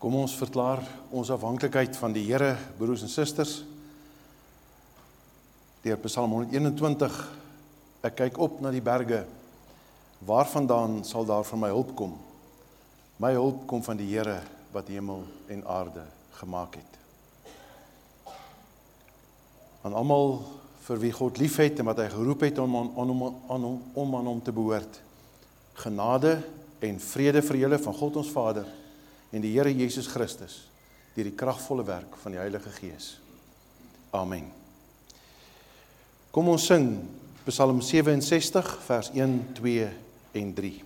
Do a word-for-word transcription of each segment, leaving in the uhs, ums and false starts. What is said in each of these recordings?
Kom ons verklaar ons afhanklikheid van die Here, broers en susters. Deur Psalm honderdeenentwintig, ek kyk op na die berge, waarvandaan sal daar van my hulp kom? My hulp kom van die Here wat hemel en aarde gemaak het. Aan almal vir wie God lief het en wat hy geroep het om aan, aan, hom, aan, hom, om aan hom te behoort. Genade en vrede vir julle van God ons Vader en die Here Jesus Christus, deur die kragvolle werk van die Heilige Gees. Amen. Kom ons sing Psalm sewe-en-sestig, vers een, twee en drie.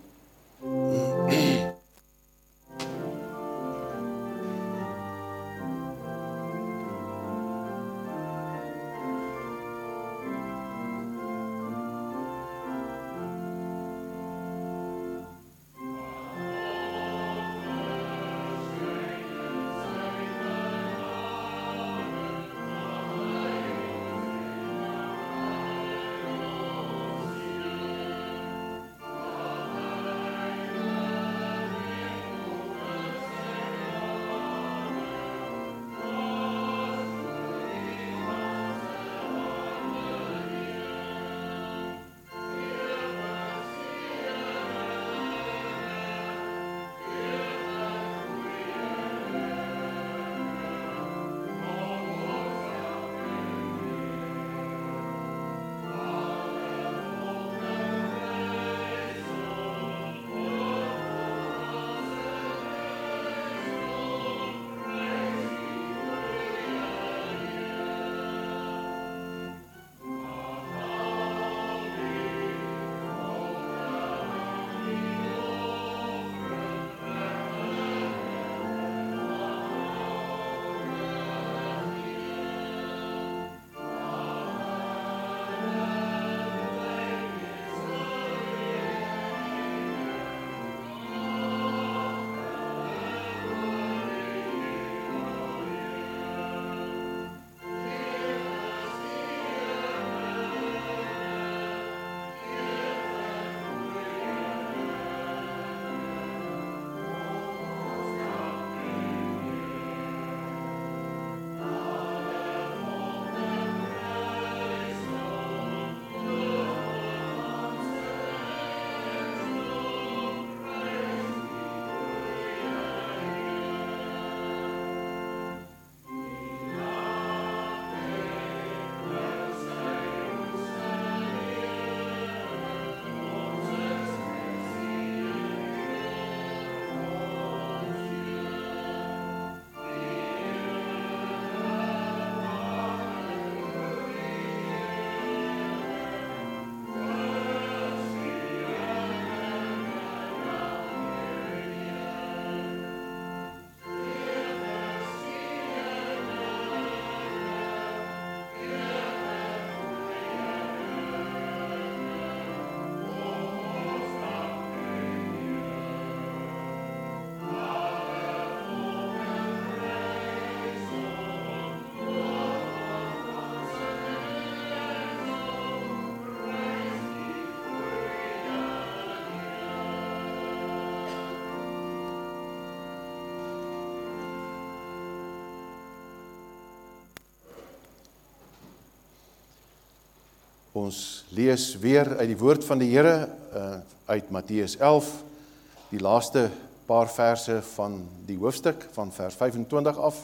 Ons lees weer uit die woord van die Here, uh, uit Matteus elf, die laaste paar verse van die hoofstuk, van vers vyfentwintig af.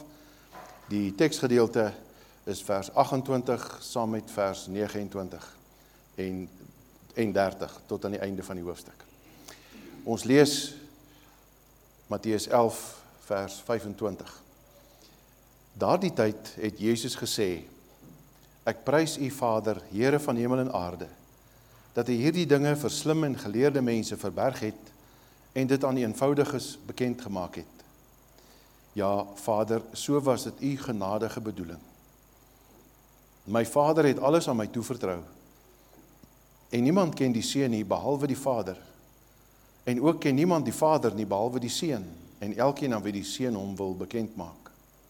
Die teksgedeelte is vers agt-en-twintig saam met vers nege-en-twintig en, en dertig, tot aan die einde van die hoofstuk. Ons lees Matteus elf, vers vyfentwintig. Daardie tyd het Jesus gesê, ek prys u Vader, Here van hemel en aarde, dat hy hierdie dinge vir slim en geleerde mense verberg het en dit aan die eenvoudiges bekend gemaak het. Ja, Vader, so was dit u genadige bedoeling. My Vader het alles aan my toevertrou en niemand ken die Seun nie behalwe die Vader en ook ken niemand die Vader nie behalwe die Seun en elkeen aan wie die Seun hom wil bekend maak.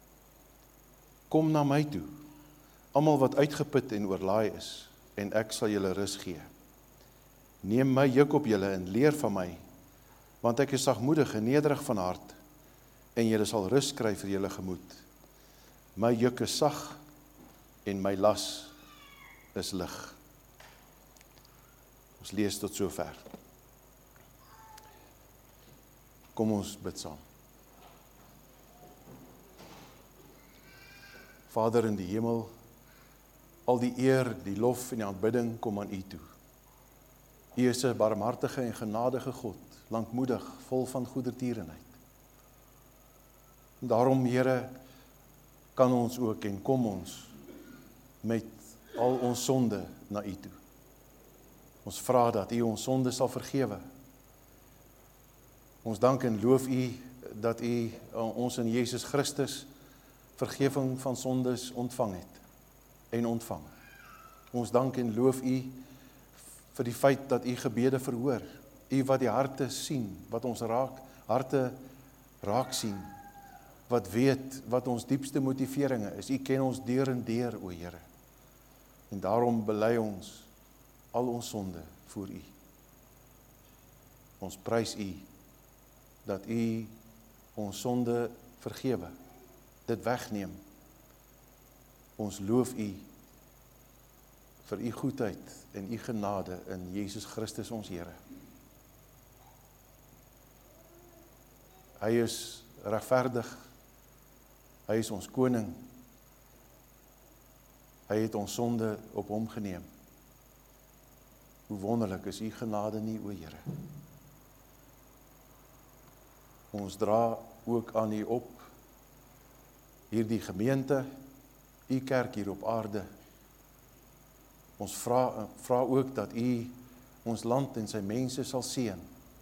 Kom na my toe, almal wat uitgeput en oorlaai is, en ek sal julle rus gee. Neem my juk op julle en leer van my, want ek is sagmoedig en nederig van hart, en julle sal rus kry vir julle gemoed. My juk is sag en my las is lig. Ons lees tot sover. Kom ons bid saam. Vader in die hemel, al die eer, die lof en die aanbidding kom aan U toe. U is 'n barmhartige en genadige God, lankmoedig, vol van goedertierenheid. Daarom, Here, kan ons ook en kom ons met al ons sonde na U toe. Ons vra dat U ons sonde sal vergewe. Ons dank en loof U dat U ons in Jesus Christus vergifing van sondes ontvang het en ontvang. Ons dank en loof U vir die feit dat U gebede verhoor. U wat die harte sien, wat ons raak, harte raak sien, wat weet wat ons diepste motiveringe is. U ken ons deur en deur, o Here. En daarom bely ons al ons sonde voor U. Ons prys U dat U ons sonde vergewe, dit wegneem. Ons loof U vir U goedheid en U genade in Jesus Christus ons Here. Hy is regverdig, hy is ons koning, hy het ons sonde op hom geneem. Hoe wonderlik is U genade nie, o Here. Ons dra ook aan U op, hierdie gemeente, U kerk hier op aarde. Ons vra, vra ook dat U ons land en sy mense sal seën.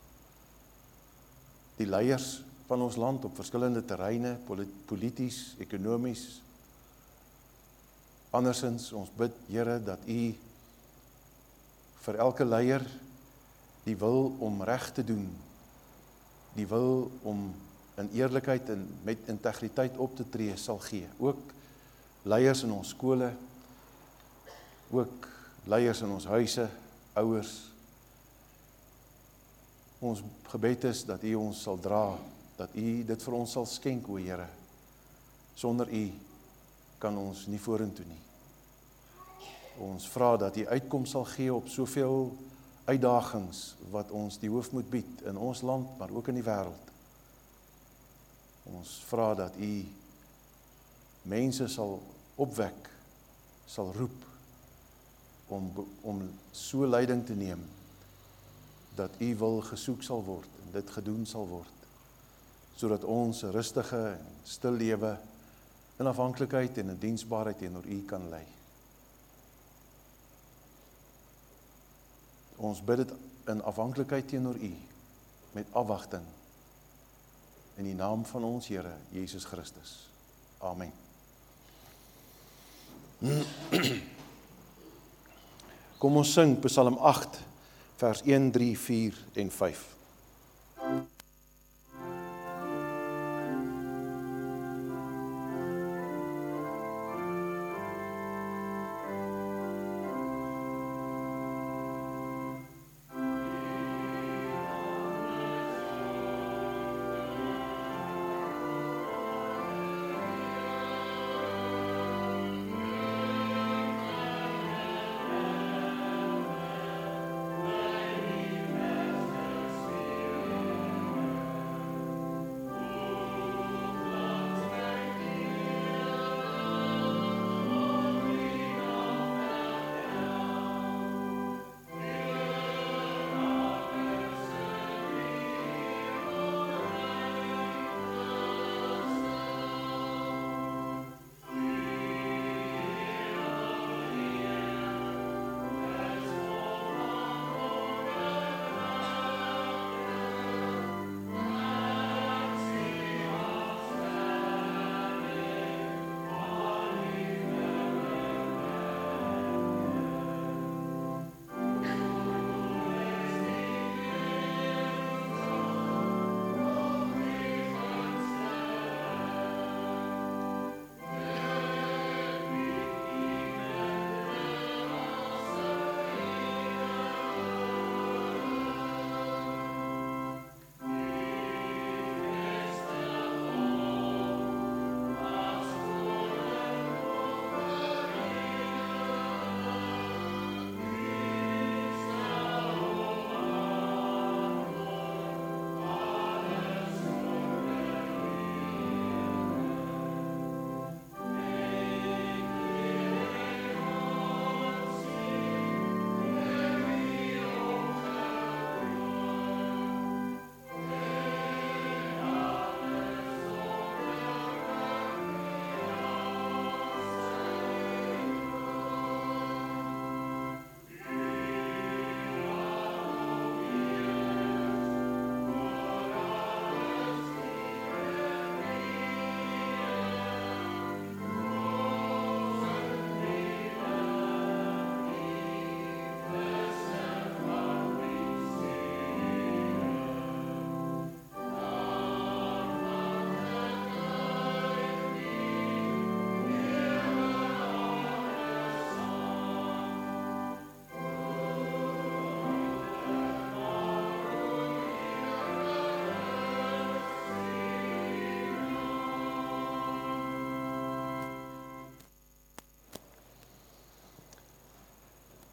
Die leiers van ons land op verskillende terreine, polities, ekonomies. Andersins, ons bid, Here, dat U vir elke leier die wil om reg te doen, die wil om in eerlikheid en met integriteit op te tree sal gee. Ook leiers in ons skole, ook leiers in ons huise, ouers. Ons gebed is dat U ons sal dra, dat U dit vir ons sal skenk, o Here. Sonder U kan ons nie vorentoe nie. Ons vra dat U uitkoms sal gee op soveel uitdagings wat ons die hoof moet bied in ons land, maar ook in die wêreld. Ons vra dat U mense sal opwek, sal roep om, om so leiding te neem dat U wil gesoek sal word en dit gedoen sal word, sodat ons 'n rustige en stil lewe in afhanklikheid en in diensbaarheid teenoor U kan lei. Ons bid dit in afhanklikheid teenoor U, met afwagting, in die naam van ons Here, Jesus Christus. Amen. Kom ons sing Psalm agt, vers een, drie, vier en vyf.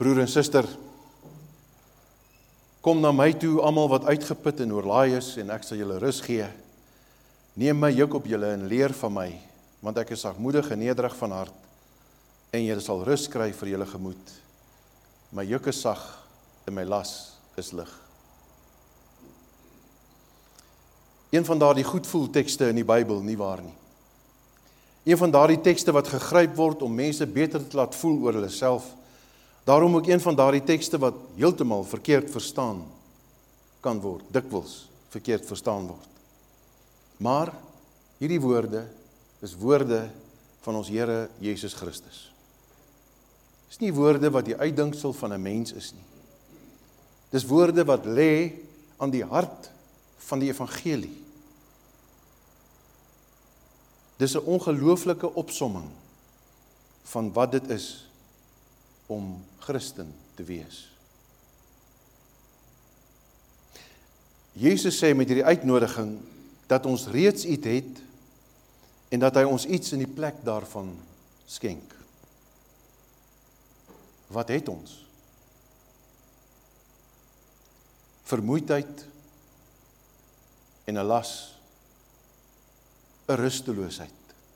Broer en suster, kom na my toe, almal wat uitgeput en oorlaai is, en ek sal julle rus gee. Neem my juk op julle en leer van my, want ek is sagmoedig en nederig van hart, en julle sal rus kry vir julle gemoed. My juk is sag en my las is lig. Een van daardie goedvoeltekste in die Bybel, nie waar nie. Een van daardie tekste wat gegryp word om mense beter te laat voel oor hulle self. Daarom ook een van daardie tekste wat heeltemal verkeerd verstaan kan word, dikwels verkeerd verstaan word. Maar hierdie woorde is woorde van ons Here Jesus Christus. Dis nie woorde wat die uitdinksel van 'n mens is nie. Dis woorde wat lê aan die hart van die evangelie. Dis 'n ongelooflike opsomming van wat dit is om Christen te wees. Jesus sê met hierdie uitnodiging dat ons reeds iets het en dat hy ons iets in die plek daarvan skenk. Wat het ons? Vermoeidheid en 'n las, 'n rusteloosheid.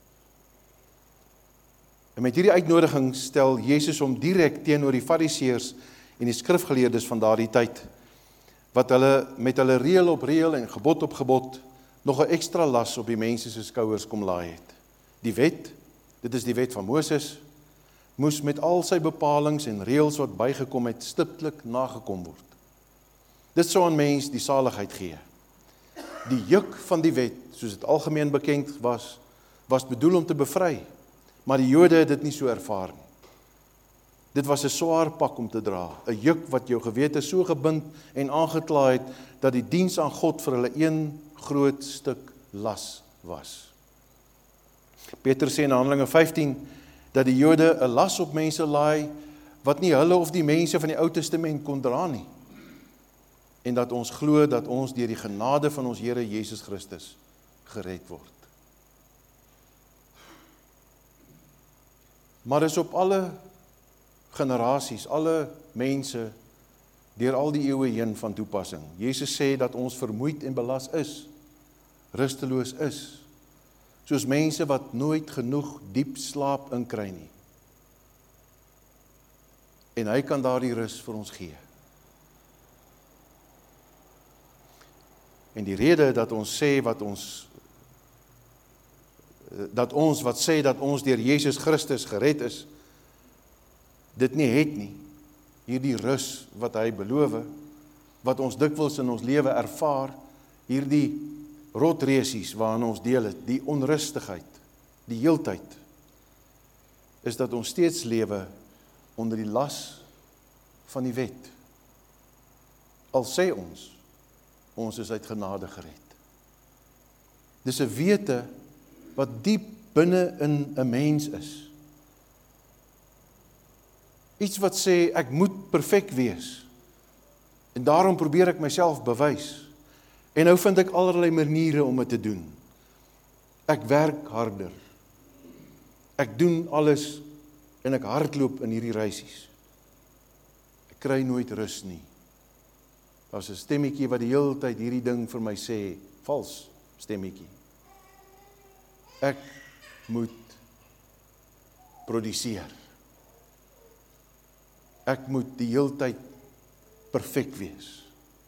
En met hierdie uitnodiging stel Jesus hom direk teenoor die Fariseërs en die skrifgeleerdes van daardie tyd, wat hulle met hulle reël op reël en gebod op gebod nog 'n ekstra las op die mense se skouers kom laai het. Die wet, dit is die wet van Moses, moes met al sy bepalings en reëls wat bygekom het, stiptelik nagekom word. Dit sou aan mens die saligheid gee. Die juk van die wet, soos dit algemeen bekend was, was bedoel om te bevry, maar die Jode het dit nie so ervaar nie. Dit was 'n swaar pak om te dra, 'n juk wat jou gewete so gebind en aangeklaai het, dat die diens aan God vir hulle een groot stuk las was. Petrus sê in Handelinge vyftien, dat die Jode 'n las op mense laai, wat nie hulle of die mense van die Ou Testament kon dra nie. En dat ons glo dat ons deur die genade van ons Here Jesus Christus gered word. Maar is op alle generasies, alle mense, deur al die eeue heen van toepassing. Jesus sê dat ons vermoeid en belas is, rusteloos is, soos mense wat nooit genoeg diep slaap inkry nie. En hy kan daardie rus vir ons gee. En die rede dat ons sê wat ons dat ons wat sê dat ons deur Jesus Christus gered is, dit nie het nie, hierdie rus wat hy beloof, wat ons dikwels in ons lewe ervaar, hierdie rotresies waarin ons deel het, die onrustigheid, die heeltyd, is dat ons steeds lewe onder die las van die wet. Al sê ons, ons is uit genade gered. Dis 'n wete wat diep binne in 'n mens is. Iets wat sê, ek moet perfek wees. En daarom probeer ek myself bewys. En nou vind ek allerlei maniere om dit te doen. Ek werk harder. Ek doen alles en ek hardloop in hierdie reisies. Ek kry nooit rus nie. Daar's 'n stemmetjie wat die hele tyd hierdie ding vir my sê, vals stemmetjie. Ek moet produseer. Ek moet die hele tyd perfek wees.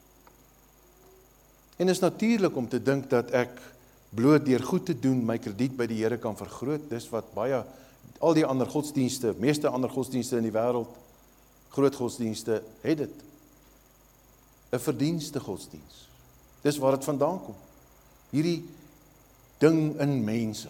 En is natuurlik om te dink dat ek bloot deur goed te doen my krediet by die Here kan vergroot. Dis wat baie, al die ander godsdienste, meeste ander godsdienste in die wêreld, groot godsdienste, het dit. 'n verdienste godsdiens. Dis waar dit vandaan kom. Hierdie ding in mense.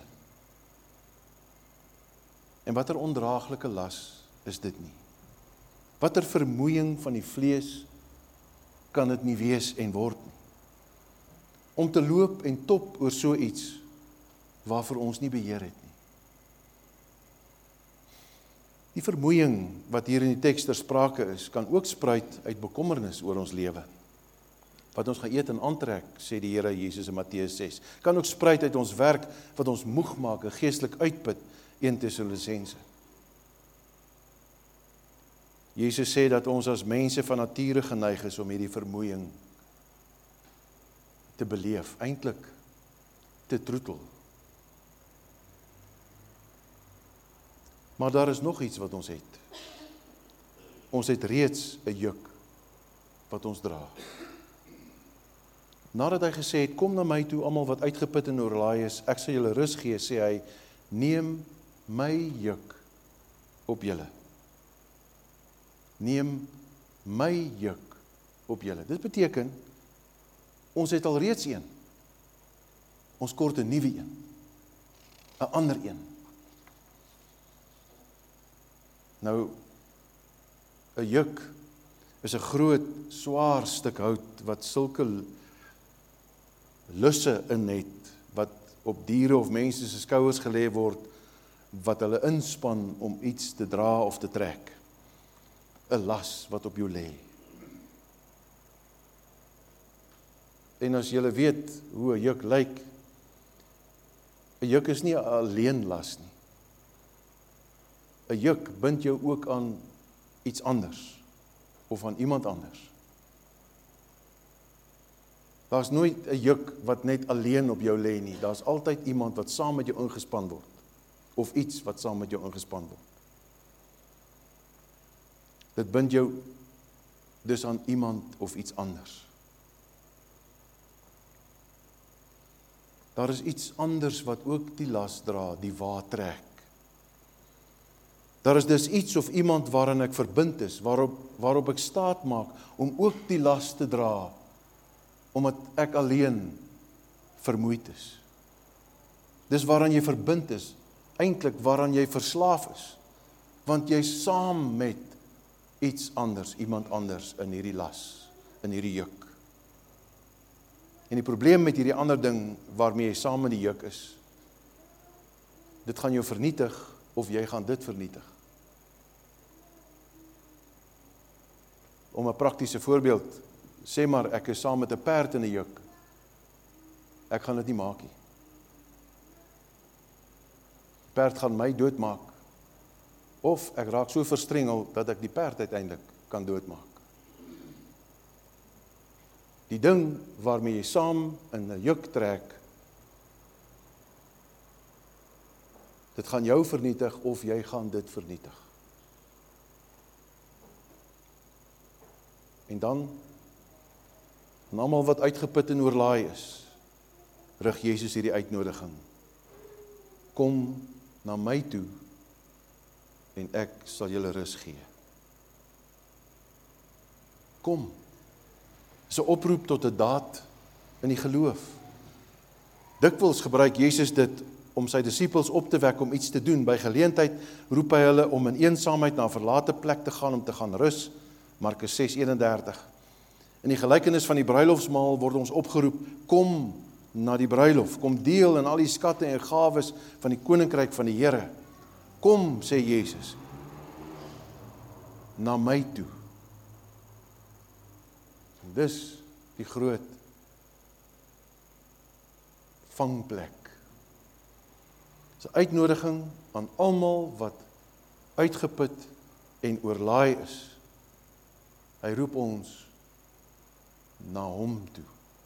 En watter ondraaglike las is dit nie? Watter vermoeiing van die vlees kan dit nie wees en word nie? Om te loop en top oor so iets waarvoor ons nie beheer het nie. Die vermoeiing wat hier in die teks ter sprake is, kan ook spruit uit bekommernis oor ons lewe. Wat ons gaan eet en aantrek, sê die Here Jesus in Matteus ses. Kan ook spruit uit ons werk wat ons moeg maak en geestelik uitput, een Tessalonisense. Jesus sê dat ons as mense van nature geneig is om hierdie vermoeiing te beleef, eintlik te troetel. Maar daar is nog iets wat ons het. Ons het reeds 'n juk wat ons dra. Nadat hy gesê het, kom na my toe, almal wat uitgeput en oorlaai is, ek sal julle rus gee, sê hy, neem my juk op julle. Neem my juk op julle. Dit beteken, ons het al reeds een. Ons kort 'n nuwe een. 'n ander een. Nou, 'n juk is 'n groot, swaar stuk hout wat sulke lusse in het, wat op diere of mense se skouers gelê word, wat hulle inspan om iets te dra of te trek. 'n las wat op jou lê. En as julle weet hoe 'n juk lyk, 'n juk is nie 'n alleen las nie. 'n juk bind jou ook aan iets anders, of aan iemand anders. Daar's nooit 'n juk wat net alleen op jou lê nie. Daar's altyd iemand wat saam met jou ingespan word, of iets wat saam met jou ingespan word. Dit bind jou dus aan iemand of iets anders. Daar is iets anders wat ook die las dra, die wa trek. Daar is dus iets of iemand waarin ek verbind is, waarop, waarop ek staat maak, om ook die las te dra, omdat ek alleen vermoeid is. Dis waaraan jy verbind is, eintlik waaraan jy verslaaf is, want jy saam met iets anders, iemand anders in hierdie las, in hierdie juk. En die probleem met hierdie ander ding waarmee jy saam in die juk is, dit gaan jou vernietig of jy gaan dit vernietig. Om 'n praktiese voorbeeld, sê maar ek is saam met 'n perd in 'n juk. Ek gaan dit nie maak nie. Die perd gaan my doodmaak. Of ek raak so verstrengel dat ek die perd uiteindelik kan doodmaak. Die ding waarmee jy saam in 'n juk trek, dit gaan jou vernietig of jy gaan dit vernietig. En dan, en almal wat uitgeput en oorlaai is, rig Jesus hierdie uitnodiging. Kom na my toe en ek sal julle rus gee. Kom. Dis 'n oproep tot 'n daad in die geloof. Dikwels gebruik Jesus dit om sy disippels op te wek om iets te doen. By geleentheid roep hy hulle om in eensaamheid na 'n verlate plek te gaan om te gaan rus. Markus ses eenendertig. In die gelykenis van die bruilofsmaal word ons opgeroep, kom na die bruilof, kom deel in al die skatte en gawes van die koninkryk van die Here. Kom, sê Jesus, na my toe. En dis die groot vangplek. Dis 'n uitnodiging aan almal wat uitgeput en oorlaai is. Hy roep ons na hom toe.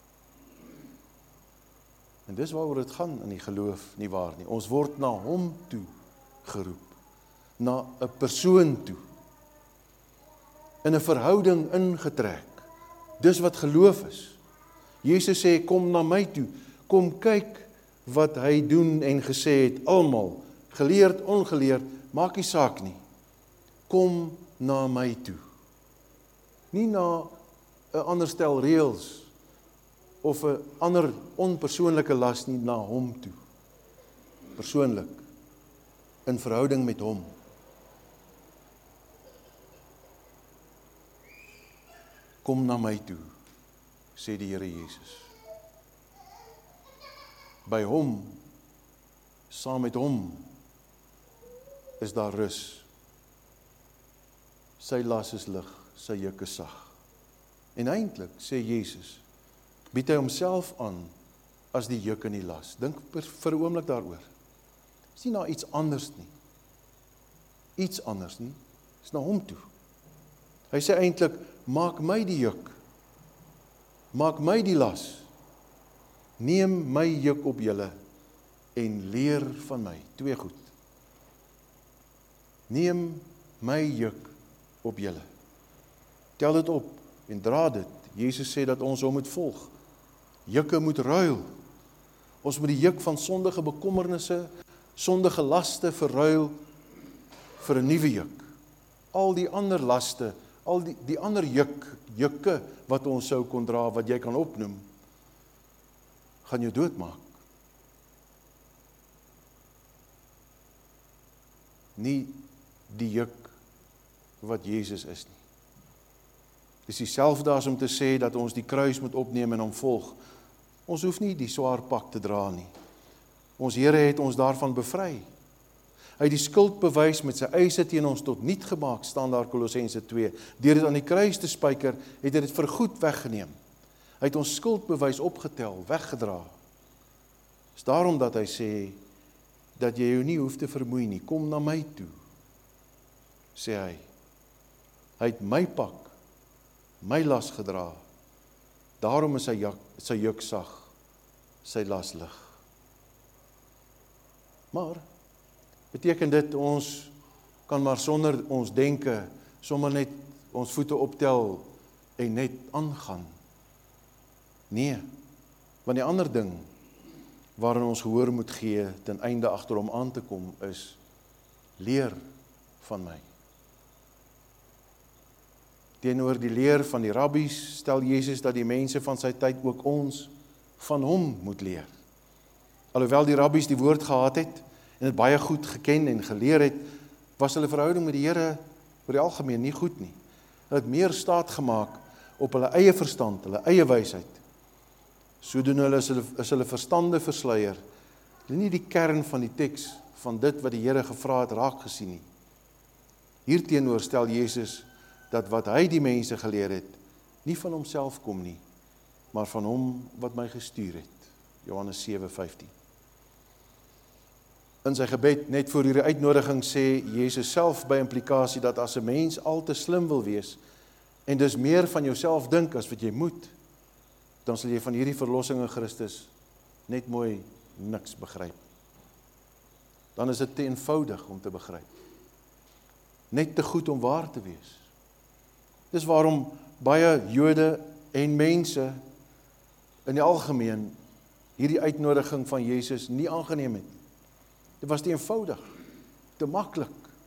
En dis waaroor dit gaan in die geloof, nie waar nie. Ons word na hom toe geroep. Na 'n persoon toe. In 'n verhouding ingetrek. Dis wat geloof is. Jesus sê, kom na my toe. Kom kyk wat hy doen en gesê het. Almal, geleerd, ongeleerd, maak nie saak nie. Kom na my toe. Nie na 'n ander stel reëls of 'n ander onpersoonlike las nie, na hom toe. Persoonlik, in verhouding met hom. Kom na my toe, sê die Here Jesus. By hom, saam met hom, is daar rus. Sy las is lig, sy juk is sag. En eintlik, sê Jesus, bied hy homself aan as die juk en die las. Dink vir, vir 'n oomblik daaroor. Dis nie na iets anders nie. Iets anders nie. Dis na hom toe. Hy sê eintlik, maak my die juk. Maak my die las. Neem my juk op julle en leer van my. Twee goed. Neem my juk op julle. Tel dit op en dra dit. Jesus sê dat ons hom moet volg. Jukke moet ruil. Ons moet die juk van sondige bekommernisse, sondige laste verruil vir 'n nuwe juk. Al die ander laste, al die, die ander juk, jukke wat ons sou kon dra, wat jy kan opnoem, gaan jou doodmaak. Nie die juk wat Jesus is nie. Dis dieselfde as om te sê dat ons die kruis moet opneem en hom volg. Ons hoef nie die swaar pak te dra nie. Ons Here het ons daarvan bevry. Hy het die skuldbewys met sy eise teen ons tot niet gemaak, staan daar Kolossense twee. Deur dit aan die kruis te spyker, het hy dit vergoed weggeneem. Hy het ons skuldbewys opgetel, weggedra. Dis daarom dat hy sê, dat jy jou nie hoef te vermoei nie, kom na my toe, sê hy. Hy het my pak, my las gedra, daarom is sy juk, sy juk sag, sy las lig. Maar, beteken dit ons kan maar sonder ons denke, sommer net ons voete optel en net aangaan? Nee, want die ander ding waarin ons gehoor moet gee ten einde agter hom aan te kom is, leer van my. Teenoor die leer van die rabbies stel Jesus dat die mense van sy tyd ook ons van hom moet leer. Alhoewel die rabbies die woord gehad het en het baie goed geken en geleer het, was hulle verhouding met die Here oor die algemeen nie goed nie. Hulle het meer staat gemaak op hulle eie verstand, hulle eie wysheid. Sodoende hulle is hulle, is hulle verstande versluier. Hulle nie die kern van die teks van dit wat die Here gevra het raak gesien nie. Hierteenoor stel Jesus dat wat hy die mense geleer het, nie van homself kom nie, maar van hom wat my gestuur het. Johannes sewe vyftien. In sy gebed, net voor hierdie uitnodiging, sê Jesus self by implikasie dat as 'n mens al te slim wil wees, en dus meer van jouself dink as wat jy moet, dan sal jy van hierdie verlossing in Christus net mooi niks begryp. Dan is dit te eenvoudig om te begryp. Net te goed om waar te wees. Dis waarom baie Jode en mense in die algemeen hierdie uitnodiging van Jesus nie aangeneem het. Dit was te eenvoudig, te maklik.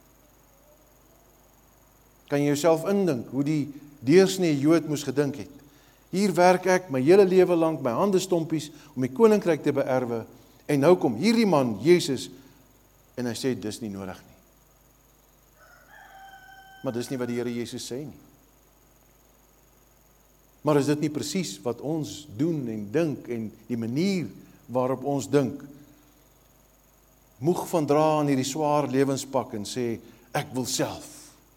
Kan jy jouself indink hoe die deursnee Jood moes gedink het? Hier werk ek my hele lewe lank, my hande stompies, om die koninkryk te beerwe, en nou kom hierdie man, Jesus, en hy sê, dis nie nodig nie. Maar dis nie wat die Here Jesus sê nie. Maar is dit nie presies wat ons doen en dink, en die manier waarop ons dink, moeg van dra aan hierdie swaar lewenspak en sê, ek wil self.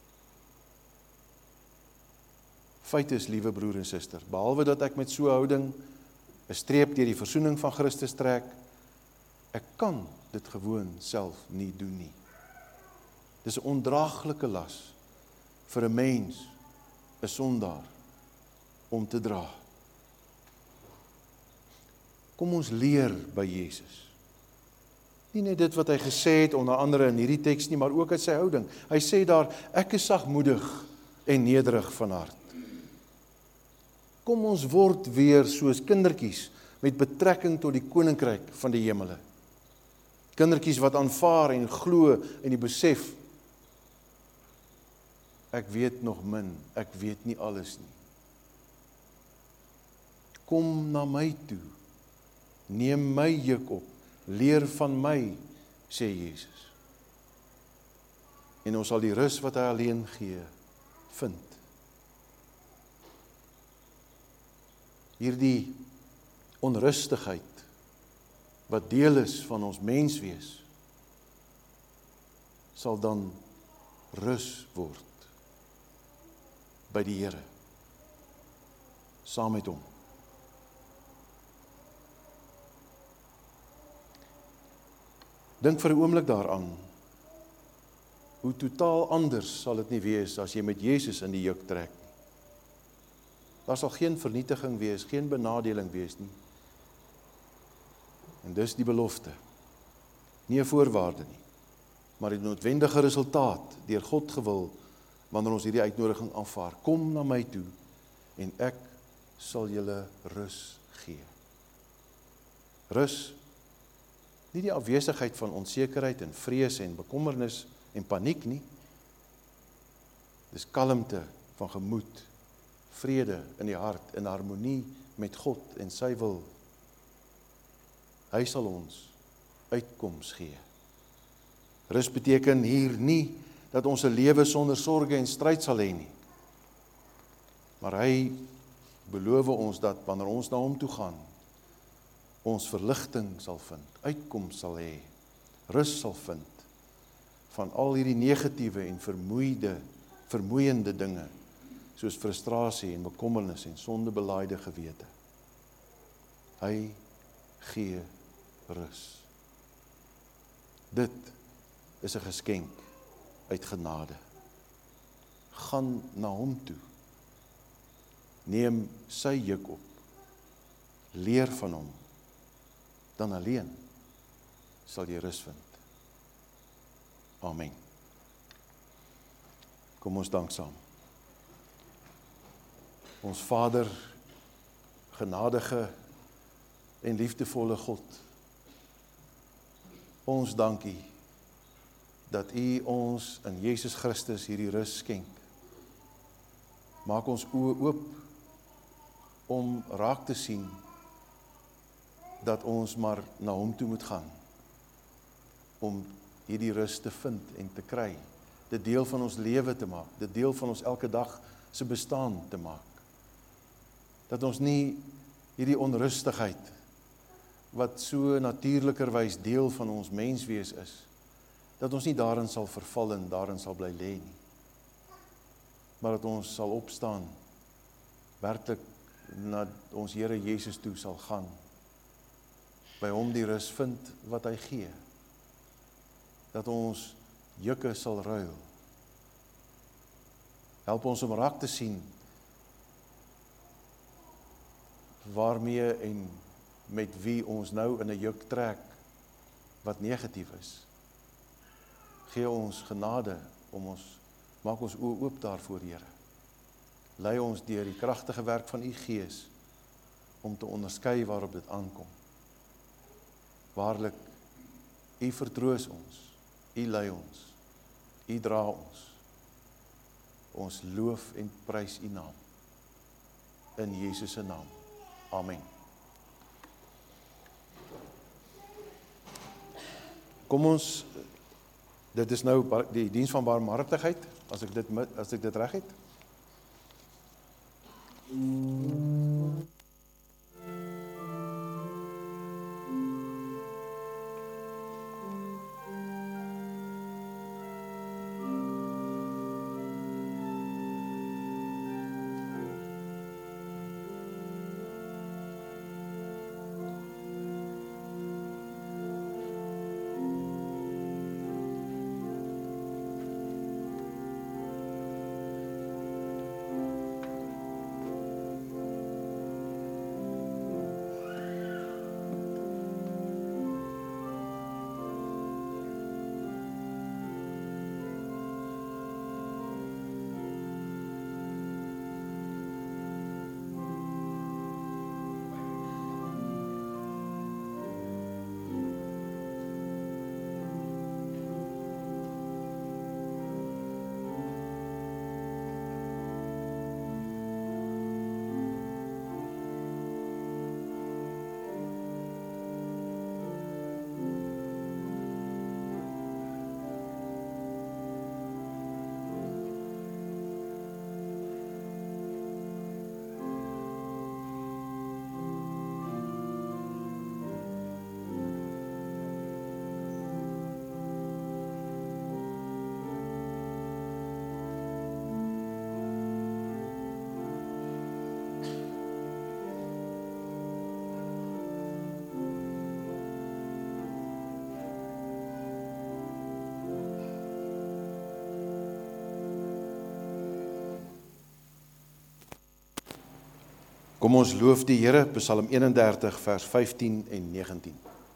Feit is, liewe broer en suster, behalwe dat ek met so 'n houding 'n streep deur die versoening van Christus trek, ek kan dit gewoon self nie doen nie. Dis 'n ondraaglike las vir 'n mens, 'n sondaar, om te dra. Kom ons leer by Jesus. Nie net dit wat hy gesê het, onder andere in hierdie teks nie, maar ook uit sy houding. Hy sê daar, ek is sagmoedig en nederig van hart. Kom ons word weer soos kindertjies met betrekking tot die koninkryk van die hemele. Kindertjies wat aanvaar en glo en die besef, ek weet nog min, ek weet nie alles nie. Kom na my toe, neem my juk op, leer van my, sê Jesus. En ons sal die rus wat hy alleen gee, vind. Hierdie onrustigheid, wat deel is van ons menswees, sal dan rus word by die Here, saam met hom. Dink vir 'n oomblik daaraan, hoe totaal anders sal dit nie wees as jy met Jesus in die juk trek. Daar sal geen vernietiging wees, geen benadeling wees nie. En dis die belofte. Nie 'n voorwaarde nie, maar die noodwendige resultaat, deur God gewil, wanneer ons hierdie uitnodiging aanvaar. Kom na my toe, en ek sal julle rus gee. Rus, nie die afwesigheid van onsekerheid en vrees en bekommernis en paniek nie. Dis kalmte van gemoed, vrede in die hart, in harmonie met God en sy wil. Hy sal ons uitkoms gee. Rus beteken hier nie dat ons 'n lewe sonder sorge en stryd sal hê nie. Maar hy beloof ons dat wanneer ons na hom toe gaan, ons verligting sal vind, uitkoms sal hê, rus sal vind van al hierdie negatiewe en vermoeide, vermoeiende dinge, soos frustrasie en bekommernis en sondebelaaide gewete. Hy gee rus. Dit is 'n geskenk uit genade. Gaan na hom toe. Neem sy juk op. Leer van hom. Dan alleen sal jy rus vind. Amen. Kom ons dank saam. Ons Vader, genadige en liefdevolle God, ons dankie dat U ons in Jesus Christus hierdie rus skenk. Maak ons oë oop om raak te sien dat ons maar na hom toe moet gaan om hierdie rus te vind en te kry, dit deel van ons lewe te maak, dit deel van ons elke dag se bestaan te maak. Dat ons nie hierdie onrustigheid wat so natuurlikerwys deel van ons menswees is, dat ons nie daarin sal verval en daarin sal bly lê nie, maar dat ons sal opstaan, werklik na ons Here Jesus toe sal gaan, by hom die rus vind wat hy gee, dat ons jukke sal ruil. Help ons om raak te sien waarmee en met wie ons nou in 'n juk trek wat negatief is. Gee ons genade om ons, maak ons oë oop daarvoor, Here. Lei ons deur die kragtige werk van U Gees om te onderskei waarop dit aankom. Waarlik, U vertroos ons, U lei ons, U dra ons. Ons loof en prys U naam. In Jesus se naam. Amen. Kom ons, dit is nou die diens van barmhartigheid, as ek dit, as ek dit reg het. Kom ons loof die Here, Psalm eenendertig vers vyftien en negentien.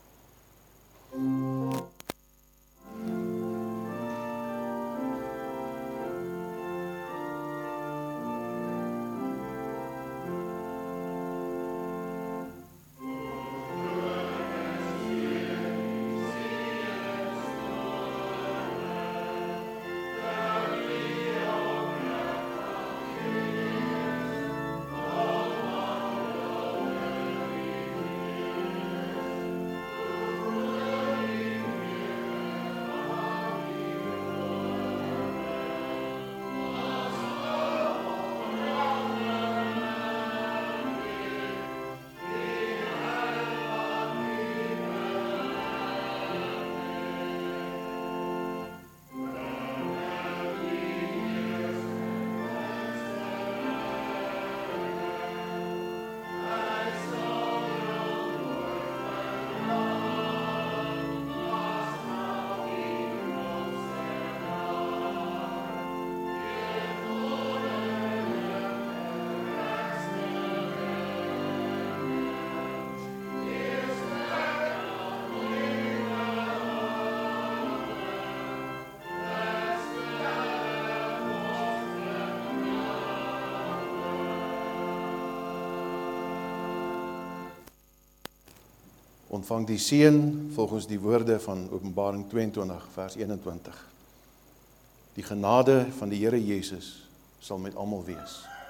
Ontvang die seën volgens die woorde van Openbaring tweeëntwintig vers eenentwintig. Die genade van die Here Jesus sal met almal wees.